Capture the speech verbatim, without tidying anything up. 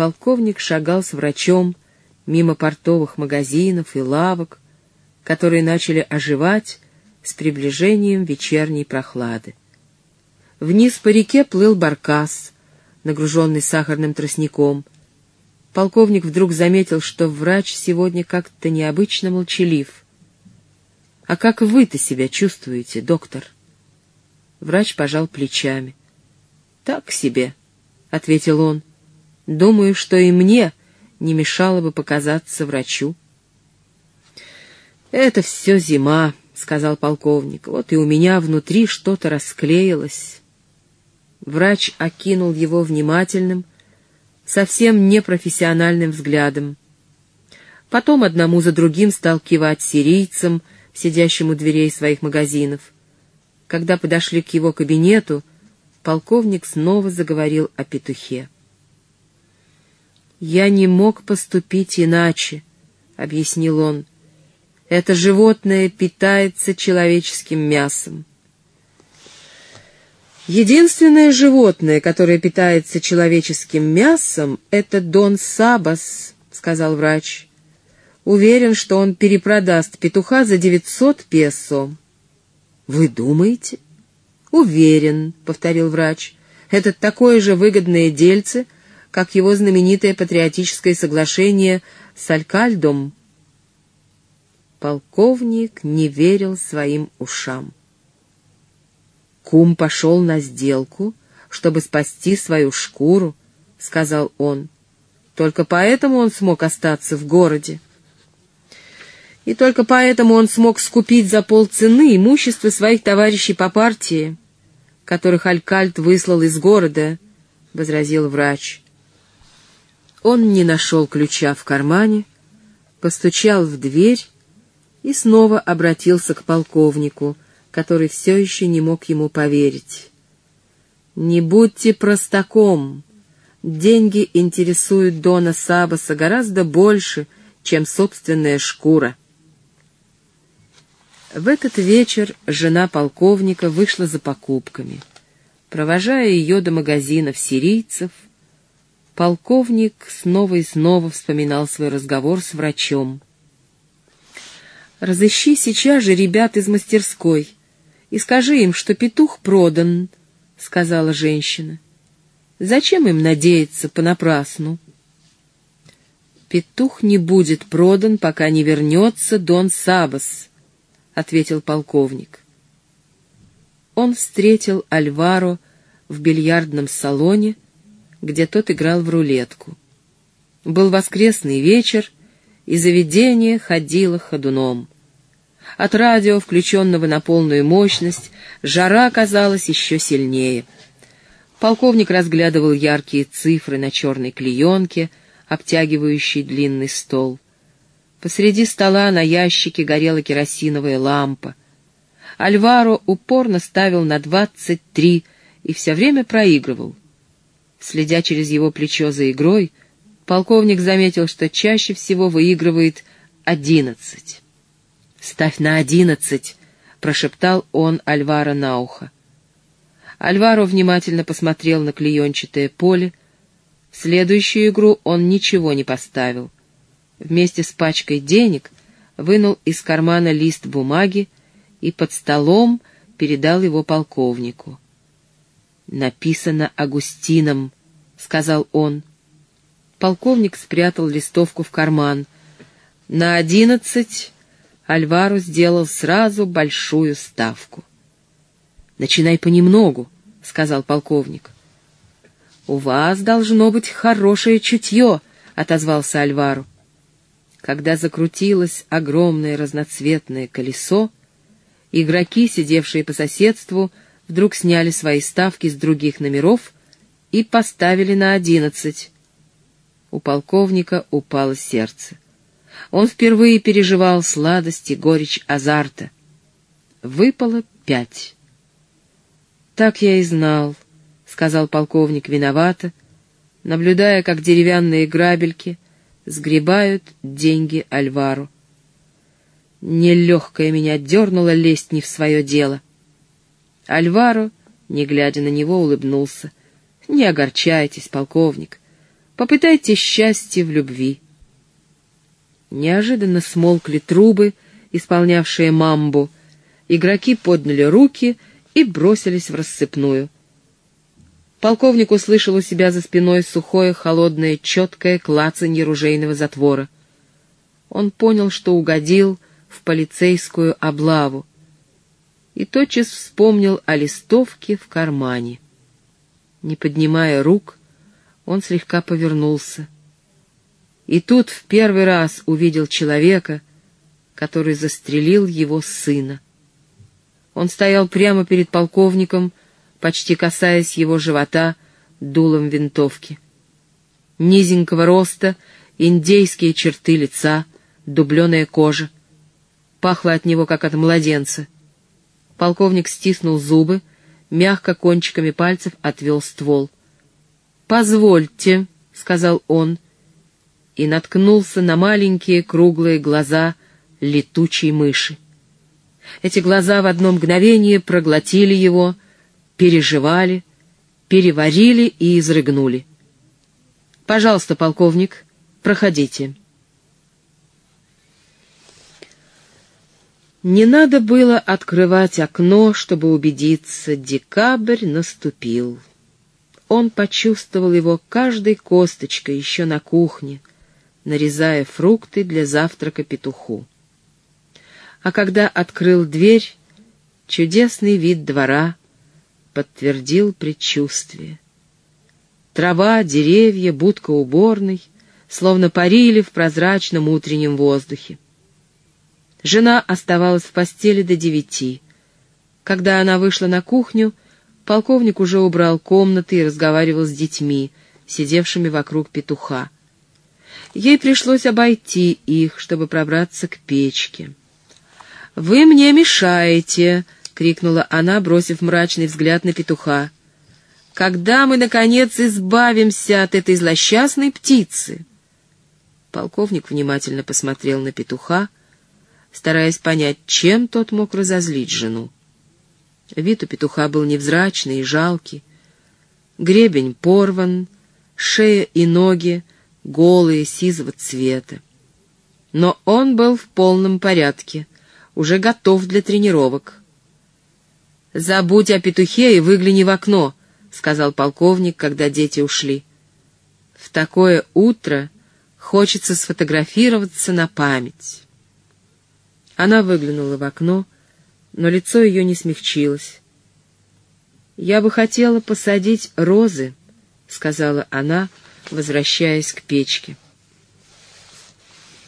Полковник шагал с врачом мимо портовых магазинов и лавок, которые начали оживать с приближением вечерней прохлады. Вниз по реке плыл баркас, нагруженный сахарным тростником. Полковник вдруг заметил, что врач сегодня как-то необычно молчалив. «А как вы-то себя чувствуете, доктор?» Врач пожал плечами. «Так себе», — ответил он. «Думаю, что и мне не мешало бы показаться врачу». «Это все зима», — сказал полковник. «Вот и у меня внутри что-то расклеилось». Врач окинул его внимательным, совсем непрофессиональным взглядом. Потом одному за другим стал кивать сирийцам, сидящим у дверей своих магазинов. Когда подошли к его кабинету, полковник снова заговорил о петухе. «Я не мог поступить иначе», — объяснил он. «Это животное питается человеческим мясом». «Единственное животное, которое питается человеческим мясом, — это Дон Сабас», — сказал врач. «Уверен, что он перепродаст петуха за девятьсот песо». «Вы думаете?» «Уверен», — повторил врач. «Это такое же выгодное дельце, как его знаменитое патриотическое соглашение с Алькальдом». Полковник не верил своим ушам. «Кум пошел на сделку, чтобы спасти свою шкуру», — сказал он. «Только поэтому он смог остаться в городе. И только поэтому он смог скупить за полцены имущество своих товарищей по партии, которых Алькальд выслал из города», — возразил врач. Он не нашел ключа в кармане, постучал в дверь и снова обратился к полковнику, который все еще не мог ему поверить. «Не будьте простаком. Деньги интересуют Дона Сабаса гораздо больше, чем собственная шкура». В этот вечер жена полковника вышла за покупками. Провожая ее до магазинов сирийцев, полковник снова и снова вспоминал свой разговор с врачом. «Разыщи сейчас же ребят из мастерской и скажи им, что петух продан», — сказала женщина. «Зачем им надеяться понапрасну?» «Петух не будет продан, пока не вернется Дон Сабас», — ответил полковник. Он встретил Альваро в бильярдном салоне, где тот играл в рулетку. Был воскресный вечер, и заведение ходило ходуном. От радио, включенного на полную мощность, жара казалась еще сильнее. Полковник разглядывал яркие цифры на черной клеенке, обтягивающей длинный стол. Посреди стола на ящике горела керосиновая лампа. Альваро упорно ставил на двадцать три и все время проигрывал. Следя через его плечо за игрой, полковник заметил, что чаще всего выигрывает одиннадцать. «Ставь на одиннадцать», — прошептал он Альваро на ухо. Альваро внимательно посмотрел на клеенчатое поле. В следующую игру он ничего не поставил. Вместе с пачкой денег вынул из кармана лист бумаги и под столом передал его полковнику. «Написано Агустином», — сказал он. Полковник спрятал листовку в карман. На одиннадцать Альваро сделал сразу большую ставку. «Начинай понемногу», — сказал полковник. «У вас должно быть хорошее чутье», — отозвался Альваро. Когда закрутилось огромное разноцветное колесо, игроки, сидевшие по соседству, вдруг сняли свои ставки с других номеров и поставили на одиннадцать. У полковника упало сердце. Он впервые переживал сладость и горечь азарта. Выпало пять. «Так я и знал», — сказал полковник виновато, наблюдая, как деревянные грабельки сгребают деньги Альваро. Нелегкая меня дернула лезть не в свое дело. Альваро, не глядя на него, улыбнулся. «Не огорчайтесь, полковник. Попытайте счастье в любви». Неожиданно смолкли трубы, исполнявшие мамбу. Игроки подняли руки и бросились в рассыпную. Полковник услышал у себя за спиной сухое, холодное, четкое клацанье ружейного затвора. Он понял, что угодил в полицейскую облаву, и тотчас вспомнил о листовке в кармане. Не поднимая рук, он слегка повернулся. И тут в первый раз увидел человека, который застрелил его сына. Он стоял прямо перед полковником, почти касаясь его живота дулом винтовки. Низенького роста, индейские черты лица, дубленая кожа. Пахло от него, как от младенца. Полковник стиснул зубы, мягко кончиками пальцев отвел ствол. «Позвольте», — сказал он, и наткнулся на маленькие круглые глаза летучей мыши. Эти глаза в одно мгновение проглотили его, переживали, переварили и изрыгнули. «Пожалуйста, полковник, проходите». Не надо было открывать окно, чтобы убедиться, декабрь наступил. Он почувствовал его каждой косточкой еще на кухне, нарезая фрукты для завтрака петуху. А когда открыл дверь, чудесный вид двора подтвердил предчувствие. Трава, деревья, будка уборной словно парили в прозрачном утреннем воздухе. Жена оставалась в постели до девяти. Когда она вышла на кухню, полковник уже убрал комнаты и разговаривал с детьми, сидевшими вокруг петуха. Ей пришлось обойти их, чтобы пробраться к печке. «Вы мне мешаете!» — крикнула она, бросив мрачный взгляд на петуха. «Когда мы, наконец, избавимся от этой злосчастной птицы?» Полковник внимательно посмотрел на петуха, стараясь понять, чем тот мог разозлить жену. Вид у петуха был невзрачный и жалкий. Гребень порван, шея и ноги голые, сизого цвета. Но он был в полном порядке, уже готов для тренировок. «Забудь о петухе и выгляни в окно», — сказал полковник, когда дети ушли. «В такое утро хочется сфотографироваться на память». Она выглянула в окно, но лицо ее не смягчилось. «Я бы хотела посадить розы», — сказала она, возвращаясь к печке.